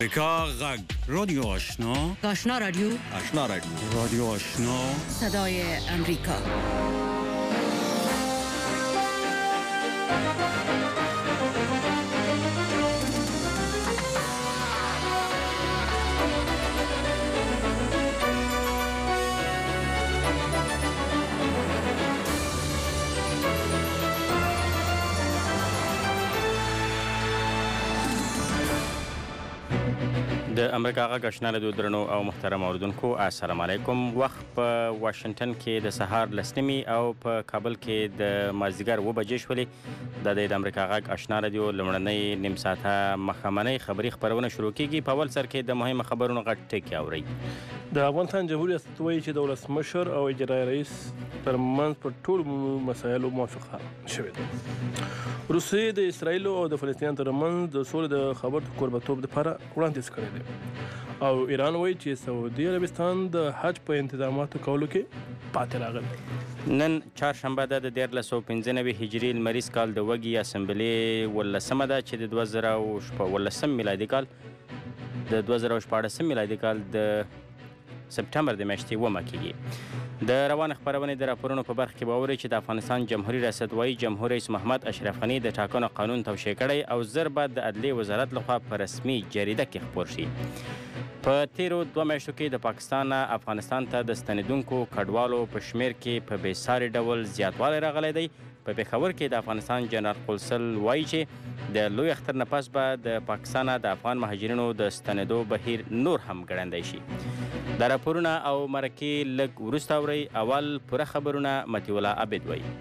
امریکا غږ رادیو آشنا رادیو رادیو آشنا صدای امریکا. د امریکا غږ آشنا رادیو درنو او محترم اوریدونکو السلام علیکم. وخت په واشنگټن کې د سهار 10 او په کابل کې د مازدیګر 2 بجې شولې. د امریکا غږ آشنا رادیو لومړنۍ نیم ساعته مخامنۍ خبري خبرونه شروع کیږي. په اول سر کې د مهمه خبرونو غټ ټکی اورئ. د افغانستان جمهوریت ریاست وایي چې د ولسمشر او اجرایي رئیس ترمنځ په ټولو مسایلو موافقه شوې ده. روسیې د اسرایل او د فلسطین ترمنځ د سولې د خبرو کوربتوب لپاره وړاندیز کړی دی او ایران وایي چې سعودي عربستان د حج په انتظاماتو کولو کې پاتې راغلی. نن چهارشنبه ده د 1395 هجري لمریز کال د وږي اسمبلې 18 ده چې د 2014 میلادي کال د 2014 میلادي کال د سپټمبر د میاشتې 1 کېږي. د روان خبرونې د راپورونو په برخه کې به اورئ چې د افغانستان جمهوریت ریاست وایي جمهور رئیس محمد اشرف غني د ټاکنو قانون توشیح کړی او زر بعد د عدلیې وزارت لخوا په رسمي جریده کې خپور شي. په تیرو 2 میاشتو کې د پاکستان افغانستان ته د ستنېدونکو کډوالو په شمیر کې په بېساري ډول زیاتوالی راغلی دی. په پېښور کې د افغانستان جنرال قونسل وایي چې د لوی اختر نه پس به د پاکستان د افغان مهاجرینو د ستنېدو بهیر نور هم ګړندی شي. دا راپورونه او مرکې لږ وروسته اورئ. اول پوره خبرونه مطیع الله عابد وایي.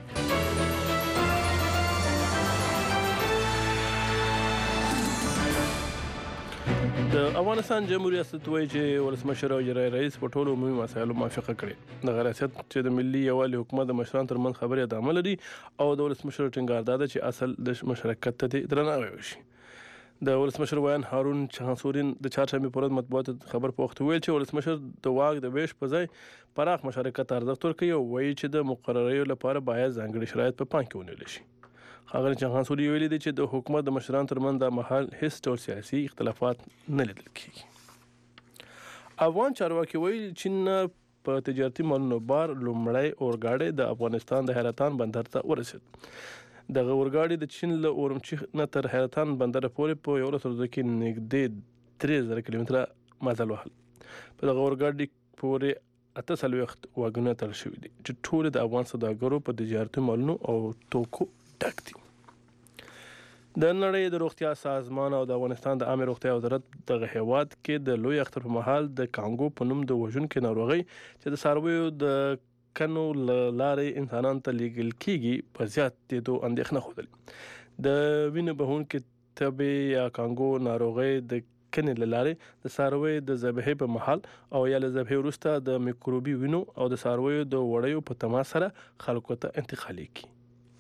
د افغانستان جمهوریت ریاست وایي چې ولسمشر او اجرایي رئیس په ټولو عمومي مسایلو موافقه کړې. دغه ریاست چې د ملي یووالي حکومت د مشرانو ترمنځ خبرې ادامه لري او د ولسمشر ټینګار دا ده چې اصل د مشارکت ته درناوی وشي. د ولسمشر ویان هارون چانسورین د چهارشنبې پر ورځ مطبوعاتو خبر په وخت ویل چې ولسمشر د واک د ویش په ځای پراخ مشارکت ارزښت ورکوي او وایي چې د مقرریو لپاره باید ځانګړي شرایط په پام کې ونیول شي. ښاغلي چانسوري ویلي دي چې د حکومت د مشرانو ترمنځ د مهال هیڅ ډول سیاسي اختلافات نه لیدل کیږي. افغان چارواکي وایي چین په تجارتي مالونو بار لومړی اورګاډی د افغانستان د حیرتان بندر ته ورسید. دغه اورګاډي د چین له اورمچی نه تر حیرتان بندر پورې په 11 ورځو کې نږدې 3000 کیلومتره مزل وهل. په دغه اورګاډي پورې 48 واګونه تړل شوي دي چې ټول د افغان سوداګرو په تجارتي مالونو او توکو ډک دي. د نړۍ د روغتیا سازمان او د افغانستان د عامه روغتیا وزارت دغه هیواد کې د لوی اختر په مهال د کانګو په نوم د وژونکې ناروغۍ چې د څارویو د کنو لارې انسانانو ته لیږل کیږي په زیاتېدو اندېښنه ښودلې. د وینې بهونکې تبې یا کانګو ناروغۍ د کنې له لارې د څارویو د ذبحې په مهال او یا له ذبحې وروسته د میکروبي وینو او د څارویو د وړیو په تماس سره خلکو ته انتقالېږي.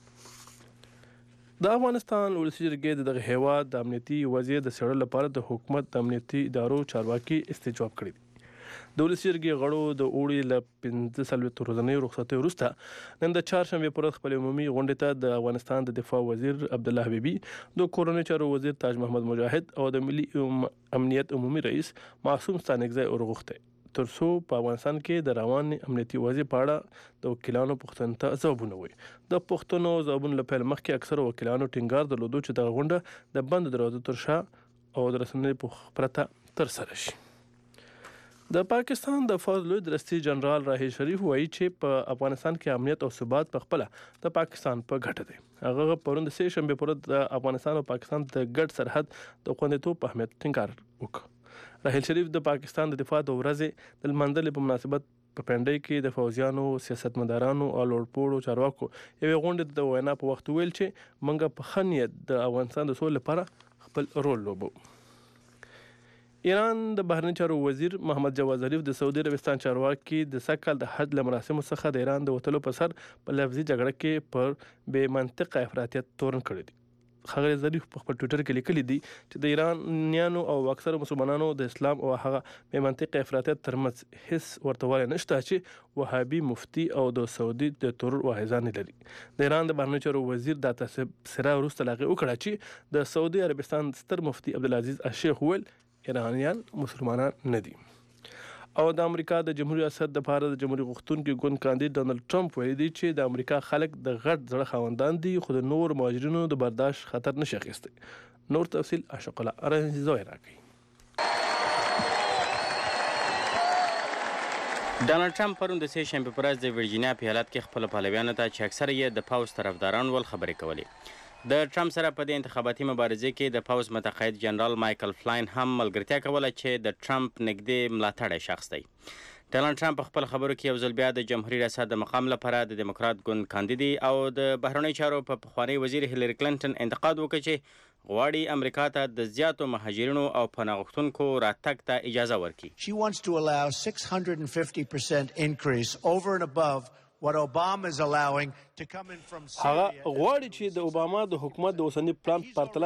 د افغانستان ولسي جرګې دغه هیواد د امنیتي وضعیت د څېړلو لپاره د حکومت د امنیتي ادارو چارواکي استجواب کړی دي. د ولسي جرګې غړو د اوړي له 45 ورځنیو رخصتیو وروسته نن د چهارشنبې پر ورځ خپلې عمومي غونډې ته د افغانستان د دفاع وزیر عبدالله حبیبي، د کورنۍ چارو وزیر تاج محمد مجاهد او د ملي امنیت عمومي رئیس معصوم ستانکزی ورغوښتی ترڅو په افغانستان کې د روان امنیتي وضعیت په اړه د وکیلانو پوښتنو ته ځوابونه ووایي. د پوښتنو او ځوابونو له پیل مخکې اکثرو وکیلانو ټینګار درلودو چې دغه غونډه د بندو دروازو تر شا او د رسنیو پرته ترسره شي. د پاکستان د فوج لوی درستي جنرال راحیل شریف وایي چې په افغانستان کې امنیت او ثبات په خپله د پاکستان په ګټه دی. هغه پرون د سې شنبې پر ورځ د افغانستان او پاکستان د ګډ سرحد د خوندیتوب په اهمیت ټینګار وکړ. راحیل شریف د پاکستان د دفاع د ورځې د لمانځلې په مناسبت په پنډۍ کې د فوجیانو، سیاستمدارانو او لوړپوړو چارواکو یوې غونډې د وینا په وخت ویل چې موږ په ښه نیت د افغانستان د سولې لپاره خپل رول لوبو. ایران د بهرني چارو وزیر محمد جواد ظریف د سعودي عربستان چارواکي د سږ د حج له مراسمو څخه د ایران د وتلو په سر په لفظي جګړه کې پر بې منطقه افراطیت تورن کړی دی. ښاغلي ظریف په خپل ټویټر کې لیکلي دي چې د ایرانیانو او اکثرو مسلمانانو د اسلام او هغه بې منطقه افراطیت ترمنځ هیڅ ورتهوالی نشته چې وهابي مفتي او د سعودي د ترور واعظان نه لري. د ایران د بهرنیو چارو وزیر دا تبصره وروسته له هغې وکړه چې د سعودي عربستان ستر مفتي عبدالعزیز الشیخ وویل ایرانیان مسلمانان نه دي. او د امریکا د جمهوریت ریاست لپاره د جمهوریت غوښتونکي ګوند کاندید ډانلډ ټرمپ ویلي دی چې د امریکا خلک د غټ زړه خاوندان دي خو د نور مهاجرینو د برداشت خطر نشي اخیستی. نور تفصیل اشق الله ارنزوی راکوي. ډانلډ ټرمپ پرون د سې شنبې په ورځ د ورجینیا په ایالت کې خپلو پلویانو ته چې اکثره یې د پوځ طرفداران ول خبرې کولې. د ټرمپ سره په دې انتخاباتي مبارزې کې د پوځ متقاعد جنرال مایکل فلاین هم ملګرتیا کوله چې د ټرمپ نږدې ملاتړی شخص دی. ډانلډ ټرمپ په خپل خبرو کې یو ځل بیا د جمهوریت ریاست د مقام لپاره د دیموکرات ګوند کاندیدي او د بهرنیو چارو په پخوانی وزیر هیلری کلینټن انتقاد وکړ چې غواړي امریکا ته د زیاتو مهاجرینو او پناه غوښتونکو راتګ ته اجازه ورکړي. She wants to allow 650% increase over and above what Obama is allowing to come in from Syria. هغه غواړي چې د اوباما د حکومت د اوسنی پلان پرتله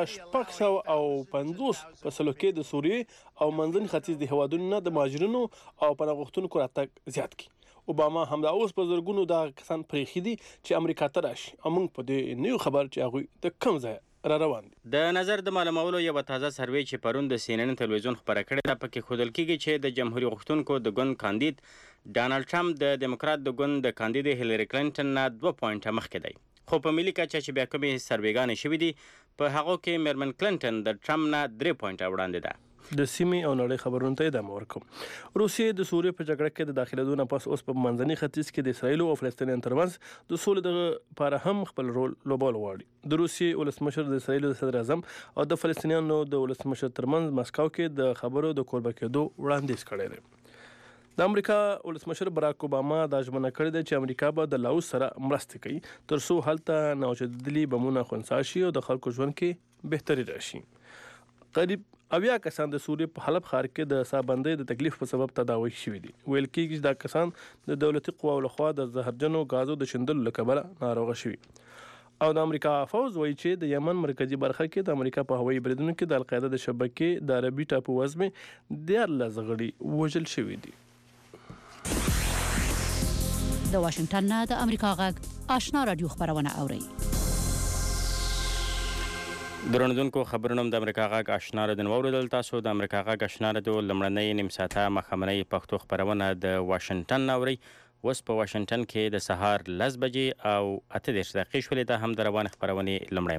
650 په سلو کې د سوریې او منځني ختیځ د هیوادونو نه د مهاجرینو او پناه غوښتونکو راتګ زیات کړي. اوباما هم دا اوس په زرګونو د کسان پرېښي دي چې امریکا ته راشي او موږ په دې نیو خبر چې هغوی د کوم ځای را روان دي. د نظر د معلومولو یو تازه سروې چې پرون د CNN تلویزیون خبره کړې ده پکې ښودل کېږي چې د جمهوریت غوښتونکو د ګوند کاندید ډانلډ ټرمپ د دیموکرات د ګوند د کاندید هیلری کلینټن نه 2 پوینټه مخکې دی. خو په ملي کچه چې بیا کومې سروېګانې شوي دي په هغو کې میرمن کلینټن د ټرمپ نه 3 پوینټه وړاندې ده. د سیمې او نړۍ خبرونو ته ادامه ورکوم. روسیې د سوریې په جګړه کې د داخلېدو نه پس اوس په منځني ختیځ کې د اسرایل او فلسطینیانو ترمنځ د سولې لپاره هم خپل رول لوبول غواړي. د روسیې ولسمشر د اسرایل د صدر اعظم او د فلسطینیانو د ولسمشر ترمنځ مسکو کې د خبرو د کوربه کېدو وړاندیز کړی دی. د امریکا ولسمشر براک اوباما دا ژمنه کړې ده چې امریکا به د لاوس سره مرسته کوي تر څو هلته ناوچدلي بمونه خنثی شي او د خلکو ژوند کې بهتري راشي. قریب 80 کسان د سوریې په حلب ښار کې د سابندۍ د تکلیف په سبب تداوي شوي دي. ویل کېږي چې دا کسان د دولتي قواو لخوا د زهرجنو غازو د شیندلو له کبله ناروغه شوي. او د امریکا فوز وایي چې د یمن مرکزی برخه کې د امریکا په هوایي بریدونو کې د القاعده د شبکې د عربي ټاپو وزمې 14 غړي وژل شوي دي. د واشنگټن نه د امریکا غږ آشنا رادیو خبرونه اوري. درنوونکو خبرونه د امریکا غږ آشنا رادیو اوریدل. تاسو د امریکا غږ آشنا رادیو لمړنۍ نیم ساعته مخامنۍ پښتو خبرونه د واشنگټن اوري. اوس په واشنگټن کې د سهار 10 بجې او 8 دقیقې شولې. ده هم د روان خبرونې لمړی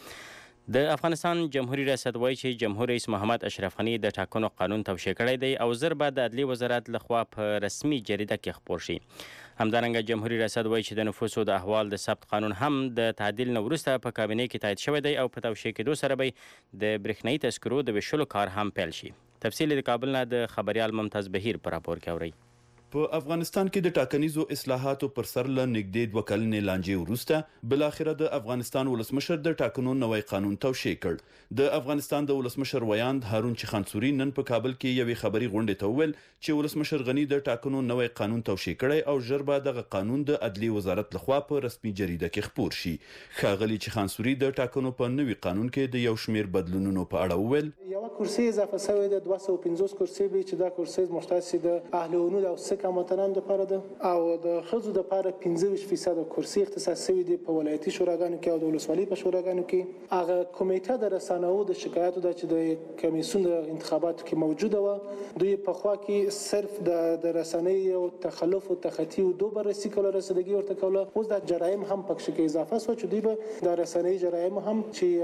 مطلب د افغانستان جمهوریت ریاست وایي چې جمهور رئیس محمد اشرف غني د ټاکنو قانون توشیح کړی دی او زر به د عدلي وزارت لخوا په رسمي جریده کې خپور شي. همدارنګه جمهوریت ریاست وایي چې د نفوسو د احوال د ثبت قانون هم د تعدیل نه وروسته په کابینه کې تایید شوی دی او په توشیح کېدو سره به د برېښنایي تذکرو د ویشلو کار هم پیل شي. تفصیل د کابل نه د خبریال ممتاز بهیر په راپور کې اورئ. په افغانستان کې د ټاکنیزو اصلاحاتو پر سر له نږدې 2 کلنې لانجې وروسته بلاخره د افغانستان ولسمشر د ټاکنو نوی قانون توشیح کړ. د افغانستان د ولسمشر ویاند هارون چخانسوري نن په کابل کې یوې خبري غونډې ته وویل چې ولسمشر غني د ټاکنو نوی قانون توشیح کړی او ژر به دغه قانون د عدلي وزارت لخوا په رسمي جریده کې خپور شي. ښاغلي چخانسوري د ټاکنو په نوي قانون کې د یو شمېر بدلونونو په اړه وویل. یو کرسي اضافه شوی د 250 کرسي به چې دا کرسي مختص د اهل ونود او کماتران د لپاره ده او د خزو د لپاره 15% کرسي اختصاص شوی دی په ولایتي شوراګانو کې او د ولسوالۍ په شوراګانو کې. هغه کمیټه د رسنیو د شکایتو د چې د کمیسیون د انتخاباتو کې موجوده و دوی په خوا کې صرف د رسنیو تخلف او تخطی او دوه بررسي کول رسیدګي ورته کوله. اوس د جرایم هم پکې کې اضافه شو چې دوی به د رسنیو جرایم هم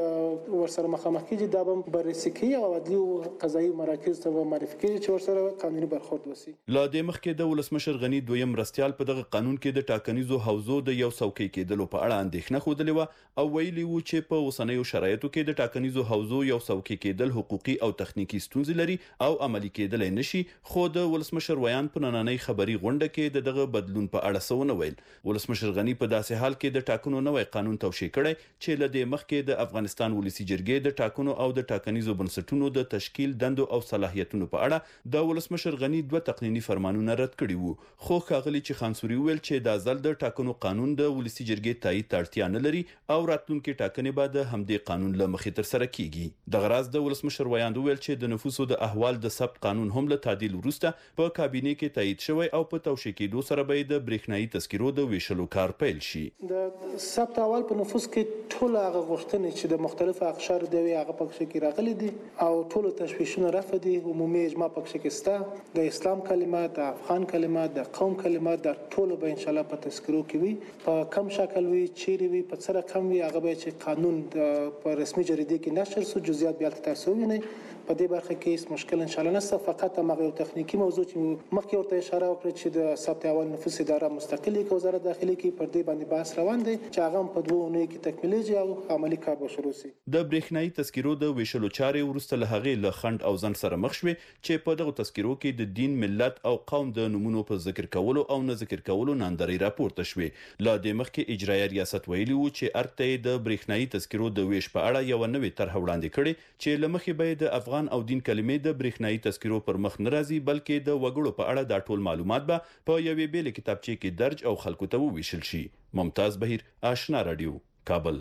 چې ورسره مخامخ کیږي دا به بررسي کوي او عدلي او قضایي مراکز ته معرفي کوي چې ورسره قانوني برخورد وشي. لا د مخکې د ولسمشر غني دویم مرستيال په دغه قانون کې د ټاکنیزو حوزو د یو څوکۍ کېدلو په اړه اندېښنه خوده و او ویلي و چې په اوسنیو شرایطو کې د ټاکنیزو حوزو یو څوکۍ کېدل حقوقي او تخنیکی ستونزې لري او عملی کېدل نشي. خو د ولسمشر ویان په نننۍ خبري غونډه کې دغه بدلون په اړه څه ویل. ولسمشر غني په داسې حال کې د ټاکنو نوی قانون توشیح کړی چې لدې مخکې د افغانستان ولسی جرګې د ټاکنو او د ټاکنیزو بنسټونو د تشکیل دندو او صلاحیتونو په اړه د ولسمشر غني 2 تقنینی فرمانونه رد کړي وو خو ښاغلي چې خانسوري ویل چې د ځل د ټاکنو قانون د ولسی جرګې تایید ته اړتیا نه لري او راتلونکي ټاکنې به د همدې قانون له مخې تر سره کیږي د غراز د ولسمشر ویاند ویل چې د نفوسو د احوال د ثبت قانون هم له تعدیل وروسته په کابینه کې تایید شوی او په توشیح کېدو سره به د برېښنايي تذکرو د ویشلو کار پیل شي د ثبت احوال په نفوس کې ټول هغه غوښتنې چې د مختلفو اقشارو دی هغه پکې کې راغلي دي او ټول تشویشونه رفع دي عمومي اجماع پکې کې ستا د اسلام کلمات د افغان کلمات د قوم کلمات د ټول به ان شاء الله په تذکرو کې وي په کم شکل وي چیرې وي په څه رقم وي هغه به چې قانون په رسمي جریده کې نشر شو جزئیات بیا تاسو وینئ په دې برخه کې هیڅ مشکل ان شاء الله نشته فقط هغه یو تخنیکی موضوع چې مخکې ورته اشاره وکړه چې د ثبت احوال نفوس اداره مستقلی کې وزارت داخلي کې پر دې باندې بحث روان دی چې هغه په 2 اونۍ کې تکمیلېږي او عملی کار به شروع شي د برېښنايي تذکرو د ویشلو چارې وروسته له هغې له خنډ او ځنډ سره مخ شوې چې په دغه تذکرو کې د دین ملت او قوم د نمونو په ذکر کولو او نه ذکر کولو ناندري راپورته شوې لا د مخکې اجرایي ریاست ویلي وو چې ارته د برېښنايي تذکرو د ویش په اړه یو نوې طرح وړاندې کړي چې لمخې به د افغان او دین کلمې د برېښنايي تذکرو پر مخ ناراضي بلکې د وګړو په اړه دا ټول معلومات به په یوې بیل کتابچې کې درج او خلکو ته وویشل شي ممتاز بهیر آشنا رادیو کابل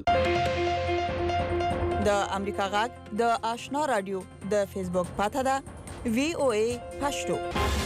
د امریکا غږ د آشنا رادیو د فیسبوک پاته ده VOA پښتو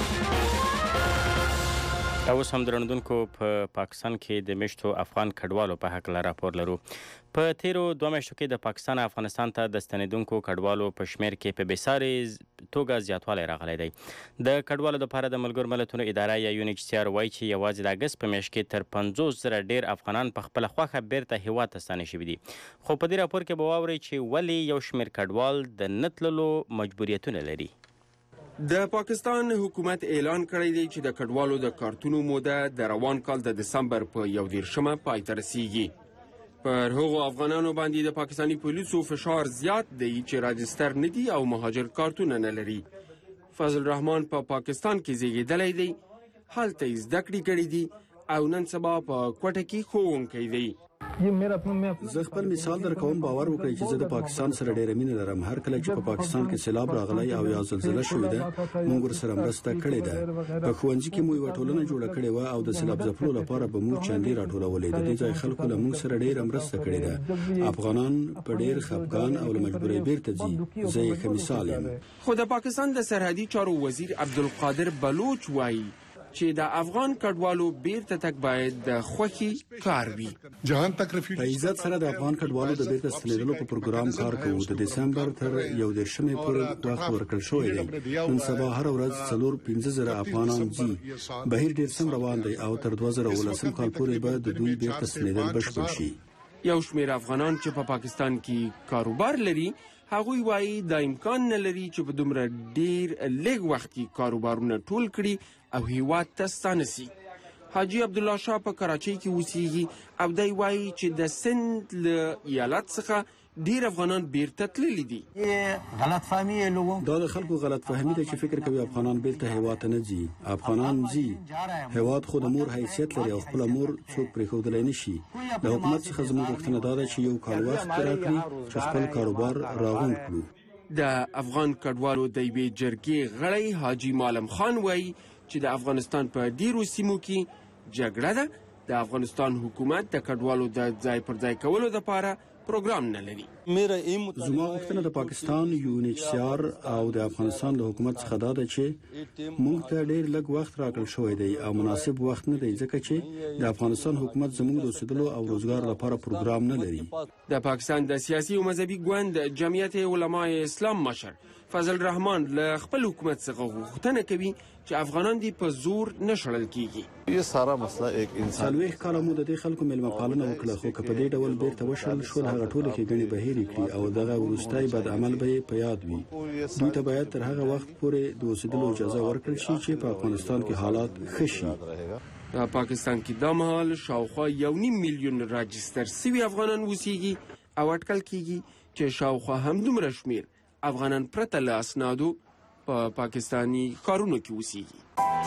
اوس هم درنوونکو په پاکستان کې د مشتو افغان کډوالو په حق لا راپور لرو په تیرو 2 میاشتو کې د پاکستان افغانستان ته د ستنیدونکو کډوالو په شمیر کې په بېساري توګه زیاتوالی راغلی دی د کډوالو لپاره د ملګرو ملتونو اداره یا UNHCR وایي چې یوازې د اګست په میاشت کې تر 50,000 ډیر افغانان په خپله خوښه بیرته هیواد ته ستانه شوي دي خو په دې راپور کې به واورئ چې ولې یو شمیر کډوال د نه تللو مجبوریتونه لري د پاکستان حکومت اعلان کړی دی چې د کډوالو د کارتونو موده د روان کال د دسمبر په 11 پای ته رسیږي پر هغو افغانانو باندې د پاکستاني پولیسو فشار زیات دی چې راجستر نه دي او مهاجر کارتونه نه لري فضل الرحمن په پاکستان کې زیږیدلی دی هلته یې زده کړې کړې دي او نن سبا په کوټه کې ښوونکی دی زه خپل مثال درکوم باور وکړئ چې زه د پاکستان سره ډېره مینه لرم هر کله چې په پاکستان کې سیلاب راغلی او یا زلزله شوې ده موږ ورسره مرسته کړې ده په ښوونځي کې مو یوه ټولنه جوړه کړې وه او د سیلاب ځپلو لپاره به موږ چندې راټولولې د دې ځای خلکو له موږ سره ډېره مرسته کړې ده افغانان په ډېر خفګان او له مجبورۍ بیرته ځي زه یې ښه مثال یم خو د پاکستان د سرحدي چارو وزیر عبدالقادر بلوچ وایي چې د افغان کډوالو بیرته تک باید د خوښي کار وي په عزت سره د افغان کډوالو د بیرته ستنېدلو په پروګرام کار کوو د دسمبر تر 11 پورې وخت ورکړل شوی دی نن سبا هر ورځ 4-5 افغانان ځي بهیر ډېر سم روان دی او تر 2019 کال پورې به د دوی بیرته ستنېدل بشپړ شي یو شمېر افغانان چې په پاکستان کې کاروبار لري هغوی وایي دا امکان نه لري چې په دومره ډېر لږ وخت کې کاروبارونه ټول کړي او هیواد ته ستانه سي حاجی عبدالله شاه په کراچۍ کې اوسېږي او دی وایي چې د سند له ایالت څخه ډیر افغانان بیرته تللي دي دا د خلکو غلط فهمي ده چې فکر کوي افغانان بیرته هیواد ته نه ځي افغانان ځي هیواد خو د مور حیثیت لري او خپل مور څوک پرېښودلی نه شي د حکومت څخه زموږ غوښتنه دا ده چې یو کال وخت راکړي چې خپل کاروبار راغونډ کړو د افغان کډوالو د یوې جرګې غړی حاجي معلم خان وایي چې د افغانستان په ډیرو سیمو کې جګړه ده د افغانستان حکومت د کډوالو د ځای پر ځای کولو لپاره پروګرام نه لري زما غوښتنه د پاکستان UNHCR او د افغانستان له حکومت څخه دا ده چې موږ ته ډېر لږ وخت راکړل شوی دی او مناسب وخت نه دی ځکه چې د افغانستان حکومت زموږ د اوسېدلو او روزګار لپاره پروګرام نه لري د پاکستان د سیاسي او مذهبي ګوند جمعیت علماء اسلام مشر فضل الرحمن له خپل حکومت څخه غوښتنه کوي چې افغانان دې په زور نه شړل کیږي یو ساره مسله یک انسان څلوېښت کاله مو د دې خلکو میلمه پالنه وکړه خو که په دې ډول بیرته وشړل شول هغه ټولې ښېګڼې به هېرې کړي او دغه وروستی بد عمل به یې په یاد وي دوی ته باید تر هغه وخت پورې د اوسېدلو اجازه ورکړل شي چې په افغانستان کې حالات ښه شي په پاکستان کې دا مهال شاوخوا 1.5 میلیون راجستر سوي افغانان اوسېږي او اټکل کیږي چې شاوخوا همدومره شمېر افغانان پرته له اسنادو په پاکستانی ښارونو کې اوسېږي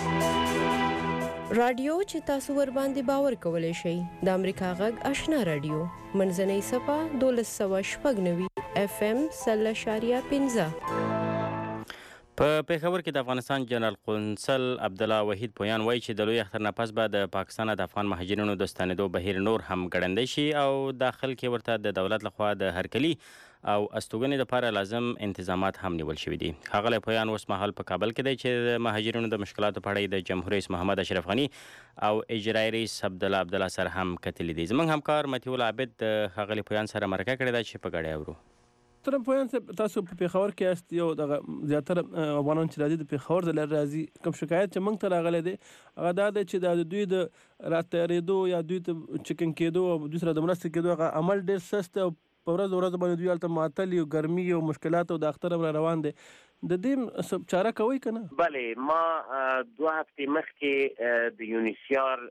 رادیو چې تاسو ور باندې باور کولای شئ د امریکا غږ آشنا رادیو منځنۍ صفه 1290 FM 0.15 په پیښور کې د افغانستان جنرال قونسل عبدالله وحید پویان وایي چې د لوی اختر نه پس به د پاکستان د افغان مهاجرینو د ستنېدو بهیر نور هم ګړندی شي او داخل کې ورته د دولت لخوا د هرکلي او استوګنې لپاره لازم انتظامات هم نیول شوي دي. ښاغلی پویان اوس مهال په کابل کې دی چې د مهاجرینو د مشکلاتو په اړه د جمهور رئیس محمد اشرف غني او اجرایي رئیس عبدالله سره هم کتلي دي. زموږ همکار مطیع العابد د ښاغلي پویان سره مرکه کړې ده چې په ګډه اورو. محترم پویان صاحب، تاسو په پیښور کې یاست، یو دغه زیاتره افغانان چې راځي د پیښور ځای راځي. کوم شکایت چې موږ ته راغلی دی هغه دا دی چې د دوی د راتېرېدو یا دوی ته چکن کېدو او دوی سره د مرستې کېدو هغه عمل ډېر سست او په ورځ باندې دوی هلته معطل او ګرمي او مشکلات او د اختر هم روان دی. د دې چاره کوئ که نه؟ بلې، ما 2 هفتې مخکې د یونیسیار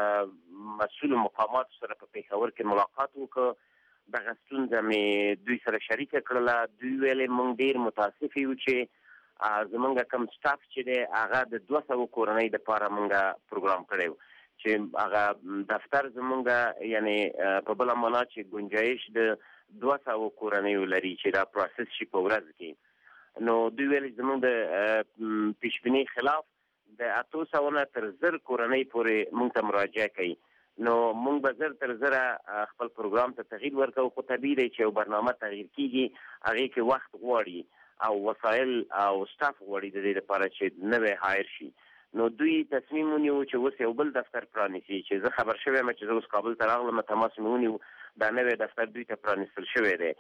مسؤل مقاماتو سره په پیښور کې ملاقات وکړ. دغه ستونزه مې دوی سره شریکه کړله. دوی ویلې موږ ډېر متاسف یو چې زمونږ کم سټاف چې دی هغه د 200 کورنۍ دپاره موږ پروګرام کړی و چې هغه دفتر زمونږ یعنی په بله معنا چې ګنجایش د 200 کورنیو لري چې دا پروسس شي په ورځ کې. نو دوی ویلې زمونږ د پیشبینۍ خلاف د 800 نه تر 1000 کورنۍ پورې موږ ته مراجعه کوي. نو موږ به زر تر زره خپل پروګرام ته تغییر ورکوو، خو طبیعي دی چې یو برنامه تغییر کیږي، هغې کې وخت غواړي او وسایل او سټاف غواړي د دې لپاره چې نوی هایر شي. نو دوی تصمیم ونیو چې اوس یو بل دفتر پرانیسي، چې زه خبر شوی یم چې زه اوس کابل ته راغلم، تماس مې ونیو، دا نوی دفتر دوی ته پرانیستل شوی دی.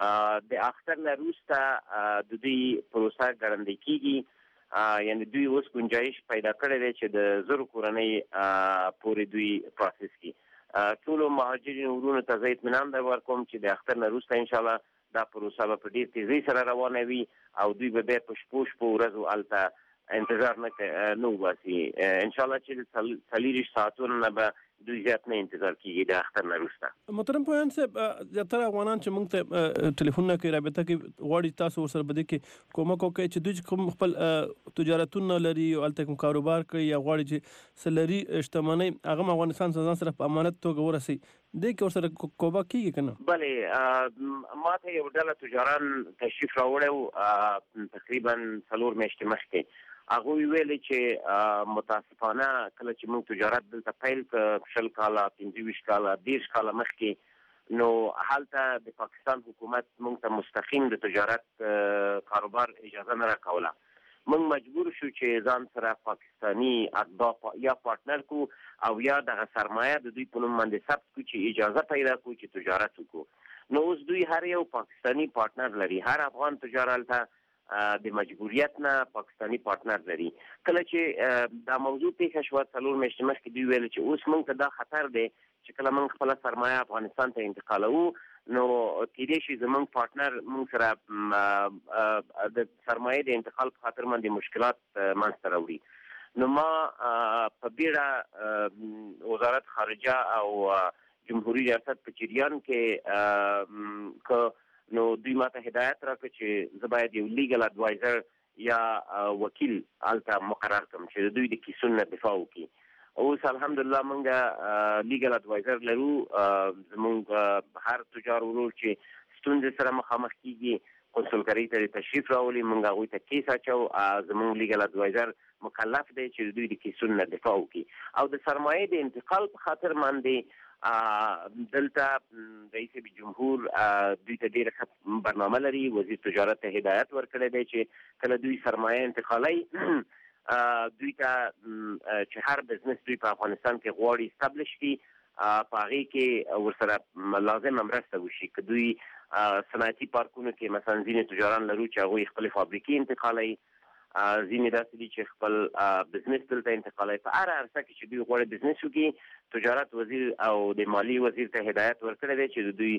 د اختر نه وروسته د دوی پروسه ګړندۍ کیږي، یعنی دوی اوس گنجایش پیدا کړی دی چې د 1000 کورنۍ پورې دوی پروسس کړي. ټولو مهاجرینو ورونو ته زه اطمینان در ورکوم چې د اختر نه وروسته انشاءالله دا پروسه به په ډېر تیزۍ سره روانه وي او دوی به بیا په شپو ورځو هلته انتظار نه وباسي. انشاءالله چې د 40 ساعتونو نه به دوی زیات نه انتظار کیږي د اختر نه وروسته. محترم پویان صاحب، زیاتره افغانان چې موږ ته ټلیفونونه کوي، رابطه کوي، غواړي تاسو ورسره په دې کې کومک وکړئ چې دوی چې کوم خپل تجارتونه لري او هلته کوم کاروبار کوي یا غواړي چې څه لري شتمنۍ، هغه هم افغانستان ځان سره په امانت توګه ورسوي. دې کې ورسره کومک کیږي که نه؟ بلې، ما ته یو ډله تجاران تشریف راوړی و تقریبا 4 میاشتې مخکې. هغوی ویلې چې متاسفانه کله چې موږ تجارت دلته پیل کړ 20 کاله 25 کاله 10 کاله مخکې، نو هلته د پاکستان حکومت موږ ته مستقیم د تجارت کاروبار اجازه نه راکوله. موږ مجبور شو چې ځان سره پاکستانی اتباع یا پارتنر کو او یا دغه سرمایه د دوی په نوم باندې ثبت کو چې اجازه پیدا کو چې تجارت وکړو. نو اوس دوی هر یو پاکستانی پارتنر لري، هر افغان تجار هلته د مجبوریت نه پاکستانی پارتنر لري. کله چې دا موضوع پیښه شوه 4 میاشتې مخکې، دوی ویل چې اوس موږ ته دا خطر دی چې کله موږ خپله سرمایه افغانستان ته انتقالوو نو کېدای شي زموږ پارتنر موږ سره د سرمایې د انتقال په خاطر باندې مشکلات منځته راوړي. نو ما په بیړه وزارت خارجه او جمهوریت ریاست په جریان کې نو دوی ما ته هدایت راکړ چې زه باید یو لیګل اډوایزر یا وکیل هلته مقرر کړم چې د دوی د کیسونو نه دفاع وکړي. اوس الحمدلله موږ لیګل اډوایزر لرو. زموږ هر تجار ورور چې ستونزې سره مخامخ کیږي قونسلګرۍ ته تشریف راولي، موږ هغوی ته کیس اچو. زموږ لیګل اډوایزر مکلف دی چې د دوی د کیسونو نه دفاع وکړي او د سرمایې د انتقال په خاطر باندې دلته رئیس جمهور دوی ته ډېره ښه برنامه لري. وزیر تجارت ته هدایت ورکړی دی چې کله دوی سرمایه انتقالوي دوی ته چې هر بزنس دوی په افغانستان کې غواړي استابلیش کړي، په هغې کې ورسره لازمه مرسته وشي. که دوی صنعتي پارکونو کې مثلا ځینې تجاران لرو چې هغوی خپلې فابریکې انتقالوي، ځینې داسې دي چې خپل بزنس دلته انتقالوي. په هره عرصه کې چې دوی غواړي بزنس وکړي، تجارت وزیر او د مالی وزیر ته هدایت ورکړی دی چې د دوی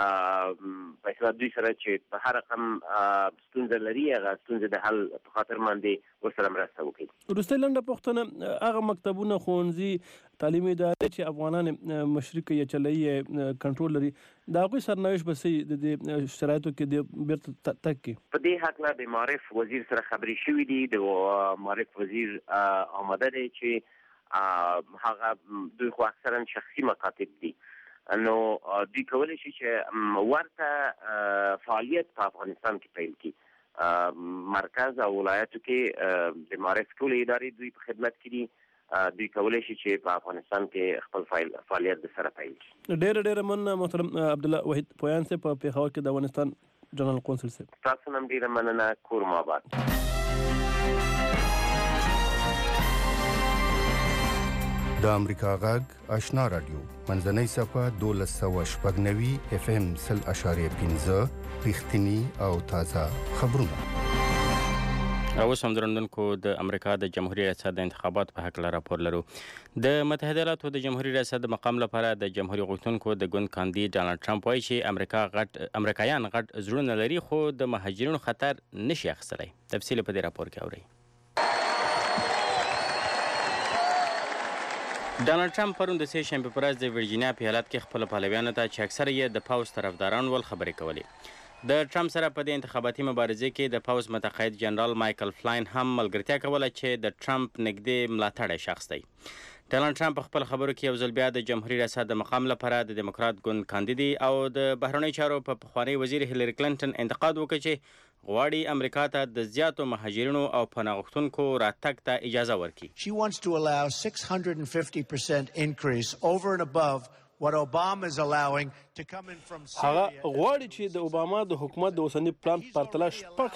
په اصطلاح دوی سره چې په هر رقم ستونزه لري هغه ستونزې د حل په خاطر باندې ورسره مرسته وکړي. وروستۍ لنډه پوښتنه، هغه مکتبونه، ښوونځي، تعلیمي ادارې چې افغانان مشري کوي یا چلوي کنټرول لري، د هغوی سرنوشت به څه د دې شرایطو کې د بیرته تګ کې؟ په دې هکله د معارف وزیر سره خبرې شوي دي. د معارف وزیر آماده دی چې هغه دوی خو اکثرا شخصي مکاتب دي، نو دوی کولی شي چې ورته فعالیت په افغانستان کې پیل کړي. مرکز او ولایتو کې د معرف ټولې ادارې دوی په خدمت کې دي. دوی کولی شي چې په افغانستان کې خپل فعالیت د سره پیل کړي. ډېر من محترم عبدالله وحید پویان صاحب په پېښور کې د افغانستان جنرال قونسل صاحب، تاسو نن ډېره مننه. کور مو آباد. د امریکا غږ آشنا رادیو منځنۍ صفحه 1290 FM 0.5 رښتینی او تازه خبرونه. اوس هم درندونکو د امریکا د جمهوریت ریاست د انتخابات په حق راپور لرو. د متحده ایالاتو د جمهوریت ریاست د مقام لپاره د جمهوریت غوښتونکو د ګوند کاندید ډانلډ ټرمپ وایي چې امریکایان غټ زړونه لري خو د مهاجرینو خطر نشي اخیستلی. تفصیل په دې راپور کې اورئ. ډانلډ ټرمپ پرون د سې شنبې په ورځ د ورجینیا په ایالت کې خپلو پهلویانو ته چې اکثره یې د پوځ طرفداران ول خبرې کولې. د ټرمپ سره په دې انتخاباتي مبارزې کې د پوځ متقاعد جنرال مایکل فلاین هم ملګرتیا کوله چې د ټرمپ نږدې ملاتړی شخص دی. ډانلډ ټرمپ په خپل خبرو کې یو ځل بیا د جمهوریت ریاست د مقام لپاره د دیموکرات ګوند کاندیدي او د بهرنیو چارو په پخوانی وزیر هیلری کلینټن انتقاد وکړ چې غواړي امریکا ته د زیاتو مهاجرینو او پناه غوښتونکو راتګ ته اجازه ورکړي. She wants to allow 650% increase over and above what Obama is allowing to come in from Syria. هغه غواړي چې د اوباما د حکومت د اوسنی پلان پرتله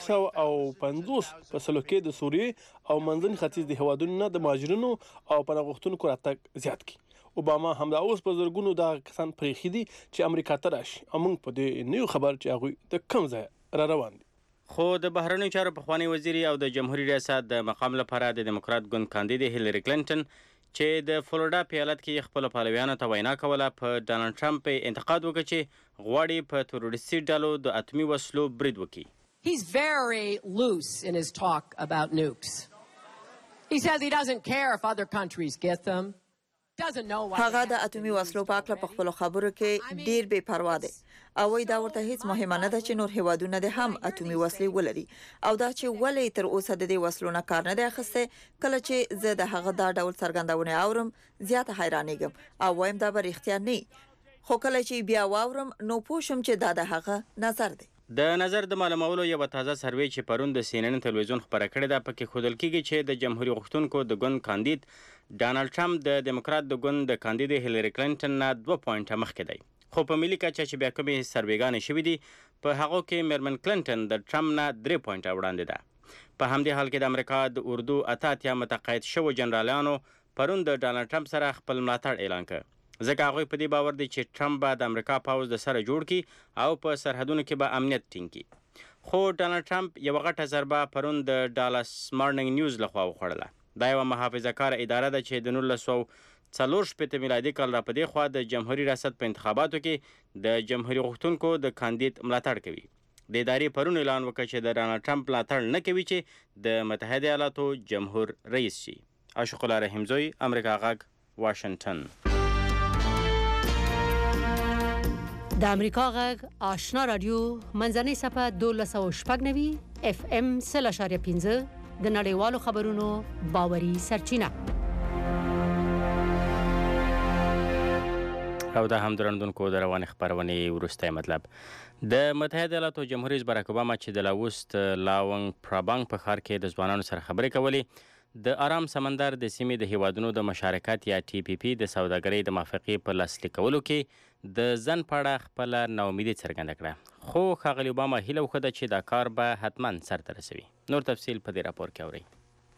650 په سلو کې د سوریې او منځني ختیځ د هیوادونو نه د مهاجرینو او پناه غوښتونکو راتګ زیات کړي. اوباما هم دا اوس په زرګونو د کسان پرېښي دي چې امریکا ته راشي او موږ په دې نه یو خبر چې هغوی د کوم ځای را روان دي. خو د بهرنیو چارو پخوانی وزیر او د جمهوریت ریاست د مقام لپاره د دیموکرات ګوند کاندید هیلری کلینټن چې د فلوریډا په ایالت کې خپل پهلویانو ته وینا کوله په ډانلډ ټرمپ انتقاد وکړ چې غواړي په تروریستي ډلو د اتمي وسلو برید وکړي. He's very loose in his talk about nukes. He says he doesn't care if other countries get them. هغه د اتومي وسلو په اړه په خپل خبرو کې ډیر بې پروا دی او وایي دا ورته هیڅ مهمه نه ده چې نور هیوادونه د هم اتومي وسلې ولري او دا چې ولې تر اوسه د دې وسلو نه کار نه دی اخیسته. کله چې زه د هغه دا ډول څرګندونه اورم زیاته حیرانېږم او وایم دا به رښتیا نه، خو کله چې بیا واورم نو پوه شم چې دا د هغه نظر دی. د نظر د معلومولو یو تازه سروې چې پرون د CNN تلویزیون خبره کړې ده پکې ښودل کېږي چې د جمهوریت غوښتونکو د ګوند کاندید ډانلډ ټرمپ د دیموکرات د ګوند د کاندید هیلری کلینټن نه 2 پوینټه مخکې دی. خو په ملي کچه چې بیا کومې سروېګانې شوي دي په هغو کې میرمن کلینټن د ټرمپ نه 3 پوینټه وړاندې ده. په همدې حال کې د امریکا د اردو اتیا متقاعد شوو جنرالانو پرون د ډانلډ ټرمپ سره خپل ملاتړ اعلان کړ ځکه هغوی په دې باور دي چې ټرمپ به د امریکا پوځ د سره جوړ کړي او په سرحدونو کې به امنیت ټینګ کړي. خو ډانلډ ټرمپ یوه غټه ضربه پرون د ډالاس مارننګ نیوز لخوا وخوړله. دا یوه محافظه کاره اداره ده چې د 1944 میلادي کال را په دې خوا د جمهوریت ریاست په انتخاباتو کې د جمهوریت غوښتونکو د کاندید ملاتړ کوي. د ادارې پرون اعلان وکړ چې د ډانلډ ټرمپ ملاتړ نه کوي چې د متحده ایالاتو جمهور رئیس شي. عاشق الله رحیمزوی، امریکا غږ، واشنگټن. د امریکا غږ آشنا رادیو منځنۍ صفحه 1290 FM 0.5 د نړیوالو خبرونو باوري سرچینه. او دا هم درندونکو د روانې خپرونې وروستی مطلب. د متحده ایالاتو جمهور رئیس باراک اوباما چې د لاوس لاونګ پرابانګ په ښار کې د ځوانانو سره خبرې کولې د آرام سمندر د سیمې د هیوادونو د مشارکت یا TPP د سوداګرۍ د موافقې په لاسلیک کولو کې د ځن په اړه خپله ناامیدي څرګنده کړه. خو ښاغلي اوباما هیله وښوده چې دا کار به حتما سرته رسوي. نور تفصیل په دې راپور کې اورئ.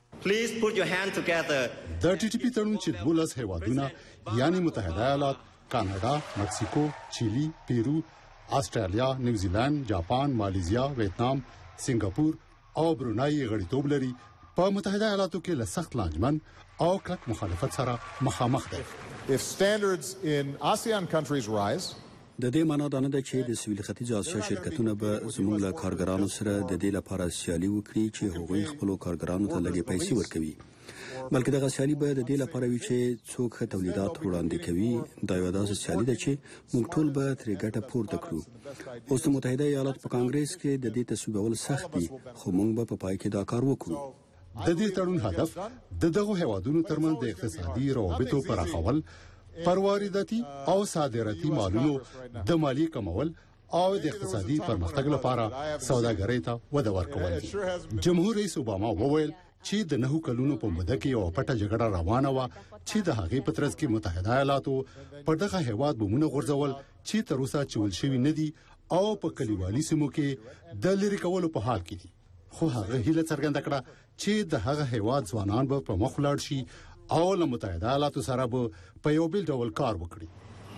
د TPP تړون چې 12 هیوادونه یعنی متحده ایالات، کاناډا، مکسیکو، چیلي، پیرو، استرالیا، نیوزیلند، جاپان، مالیزیا، ویتنام، سنگاپور او برونای غړیتوب لري په متحده ایالاتو کې له سخت لانجمن او کلک مخالفت سره مخامخ دی. If standards in ASEAN countries rise, د دې معنا دا نه ده چې د سویل ختیځ اسیا شرکتونه به زموږ له کارګرانو سره د دې لپاره سیالي وکړي چې هغوی خپل کارګرانو ته لږې پیسې ورکوي، بلکې دغه سیالي به د دې لپاره وي چې څوک ښه تولیدات وړاندې کوي. دا یوه داسې سیالي ده چې موږ ټول به ترې ګټه پورته کړو. اوس د متحده ایالاتو په کانګریس کې د دې تصویبول سخت دي، خو موږ به په پای کې دا کار وکړو. د دې تړون هدف د دغو هیوادونو ترمنځ د اقتصادي روابطو پراخول، پر وارداتي او صادراتي مالونو د مالیې کمول او د اقتصادي پرمختګ لپاره سوداګرۍ ته وده ورکول دي. جمهور رئیس اوباما وویل چې د 9 کلونو په موده کې یو پټه جګړه روانه و چې د هغې په ترڅ کې متحده ایالاتو په دغه هیواد بمونه غورځول چې تر اوسه چول شوي نه دي او په کلیوالي سیمو کې د لرې کولو په حال کې دي. خو هغه هیله څرګنده کړه چې د هغه هیواد ځوانان به په مخ ولاړ شي او له متحده ایالاتو سره به په یو بل ډول کار وکړي.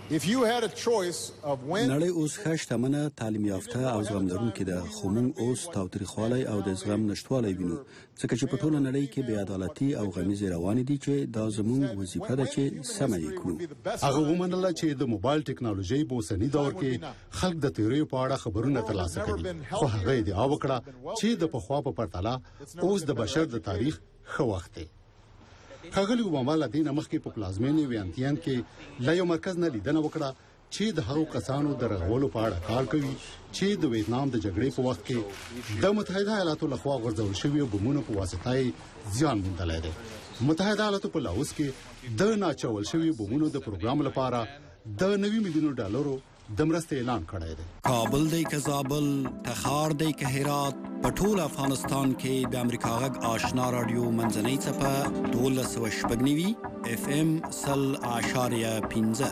نړۍ اوس ښه شتمنه تعلیم یافته او زغم لرونکې ده، خو موږ اوس تاوتریخوالی او د زغم نشتوالی وینو، ځکه چې په ټوله نړۍ کې بې عدالتي او غمیزې روانې دي چې دا زموږ وظیفه ده چې سمه یې کړو. هغه ومنله چې د موبایل ټکنالوژي په اوسني دور کې خلک د تیریو په اړه خبرونه ترلاسه کوي، خو هغه ادعا وکړه چې د پخوا په پرتله اوس د بشر د تاریخ ښه وخت دی. ښاغلي اوباما له دې نه مخکې په پلازمینې ویانتین کې له یو مرکز نه لیدنه وکړه چې د هغو کسانو د رغولو په اړه کار کوي چې د ویتنام د جګړې په وخت کې د متحده ایالاتو لخوا غورځول شویو بمونو په واسطه یې زیان موندلی دی. متحده ایالاتو په لاوس کې د ناچول شویو بمونو د پروګرام لپاره د 90 میلیونو ډالرو د مرستې اعلان کړی دی. کابل دی که زابل، تخار دی که هرات، په ټول افغانستان کې د امریکا غږ آشنا رادیو منځنۍ څپه 1290 FM 0.15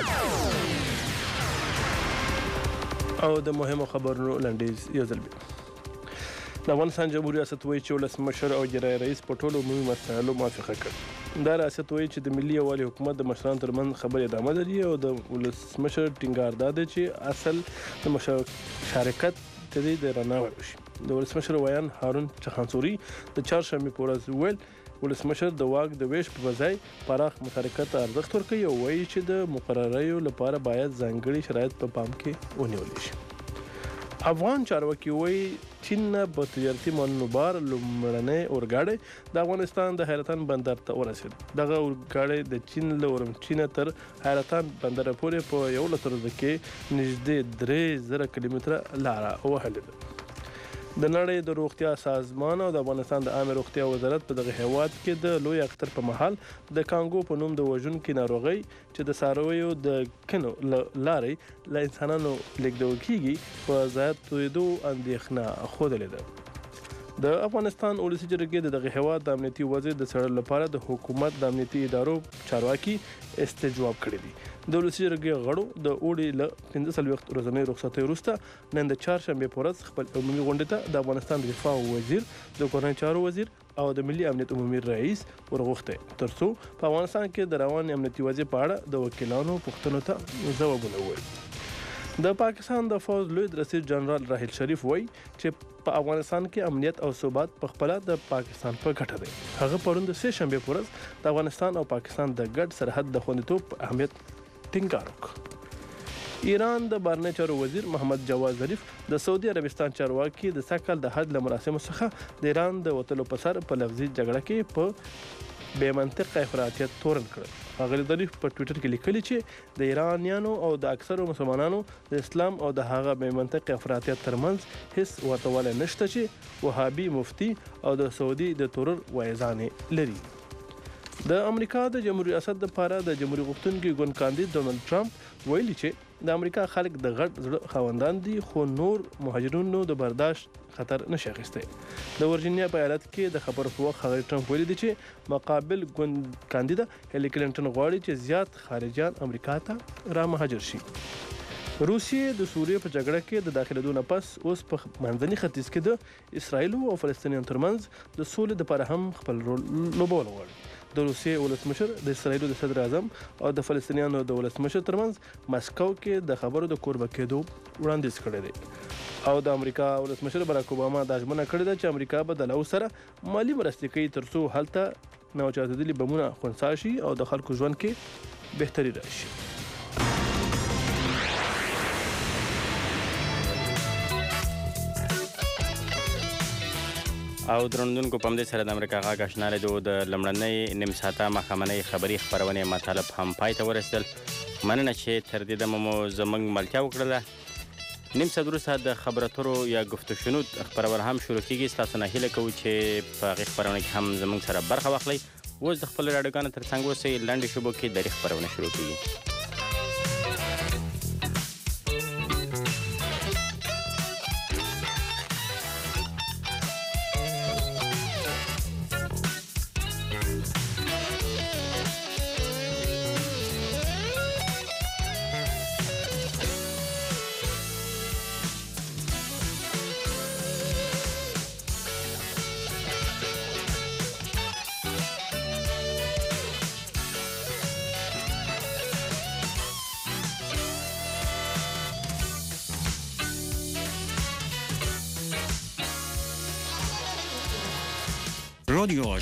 او د مهمو خبرونو لنډیز یو ځل بیا. د افغانستان جمهوریت ریاست وایي چې ولسمشر او اجرایي رئیس په ټولو عمومي مسایلو موافقه کړې. دا ریاست وایي چې د ملي یووالي حکومت د مشرانو ترمنځ خبرې ادامه لري او د ولسمشر ټینګار دا دی چې اصل د مشارکت ته د رڼا وشي. د ولسمشر ویان هارون چخانسوري د چهارشنبې په ورځ ویل ولسمشر د واک د ویش په ځای پراخ مشارکت ته ارزښت ورکوي او وایي چې د مقرریو لپاره باید ځانګړي شرایط په پام کې ونیول شي. افغان چارواکي وایي چین په تجارتي مالونو بار لومړنی اورګاډی د افغانستان د حیرتان بندر ته ورسېد. دغه اورګاډی د چین له اورمچي تر حیرتان بندر پورې په 11 ورځو کې نږدې 3000 کیلومتره لاره وهلې ده. د نړۍ د روغتیا سازمان او د افغانستان د عامه روغتیا وزارت په دغه هیواد کې د لوی اختر په مهال د کانګو په نوم د وژونکي ناروغۍ چې د څارویو د کینو لارې له انسانانو لیږدول کیږي په زیاتېدو اندېښنه ښودلې ده. د افغانستان ولسي جرګې دغه هیواد د امنیتي وضع د څېړلو لپاره د حکومت د امنیتي ادارو چارواکي استجواب کړی دي. د ولسي جرګې غړو د اوړي له 15 ورځنۍ رخصتۍ وروسته نن د چهارشنبې په ورځ خپل عمومي غونډې ته د افغانستان د دفاع وزیر، د کورنۍ چارو وزیر او د ملي امنیت عمومي رئیس ورغوښتي ترڅو په افغانستان کې د روان امنیتي وضع په اړه د وکیلانو پوښتنو ته ځوابونه ووایي. د پاکستان د فوج لوی رئیس جنرال راحیل شریف وایي چې په افغانستان کې امنیت او ثبات په خپل د پاکستان په ګټه دی. هغه پرون د سه شنبه په ورځ د افغانستان او پاکستان د ګډ سرحد د خوندیتوب اهمیت ټینګار وکړ. ایران د بهرنی چارو وزیر محمد جواد ظریف د سعودي عربستان چارواکي د سکل د حج له مراسمو څخه د ایران د وتلو په سر په لفظي جګړه کې په بې منطقه افراطیت تورن کړل. هغه ظریف په ټویټر کې لیکلي چې د ایرانیانو او د اکثرو مسلمانانو د اسلام او د هغه بې منطقه افراطیت ترمنځ هیڅ ورتهوالی نشته چې وهابي مفتي او د سعودي د تورر وایزانې لري. د امریکا د جمهوریت ریاست لپاره د جمهوریت غوښتونکي ګوند کاندید ډونالد ټرمپ ویلي چې د امریکا خلک د غټ زړه خاوندان دي خو نور مهاجرینو د برداشت خطر نشي اخیستی. د ورجینیا په ایالت کې د خبرو په وخت هغه ټرمپ ویلي دی چې مقابل ګوند کاندید هیلي کلینټن غواړي چې زیات خارجيان امریکا ته را مهاجر شي. روسیې د سوریې په جګړه کې د داخلېدو نه پس اوس په منځني ختیځ کې د اسرایل او فلسطینیانو ترمنځ د سولې لپاره هم خپل رول لوبول غواړي. د روسیې ولسمشر د اسرایل د صدر اعظم او د فلسطینیانو د ولسمشر ترمنځ مسکو کې د خبرو د کوربه کېدو وړاندیز کړی دی او د امریکا ولسمشر باراک اوباما دا ژمنه کړې ده چې امریکا به د لاوس سره مالی مرستې کوي ترڅو هلته نوچاتېدلي بمونه خنثی شي او د خلکو ژوند کې بهتري راشي. او درندونکو په همدې سره د امریکا غږ آشنا رادیو د لومړنۍ نیم ساعته ماښامنۍ خبري خپرونې مطالب هم پای ته ورسېدل. مننه چې تر دې دمه مو زموږ ملتیا وکړله. نیم ساعت وروسته د خبرو اترو یا گفت و شنود خپرونه هم شروع کیږي. ستاسو نه هیله کوو چې په هغې خپرونه کې هم زموږ سره برخه واخلئ. اوس د خپلو راډیوګانو تر څنګ اوسئ. لنډې شیبو کې دري خپرونه شروع کیږي. رادیو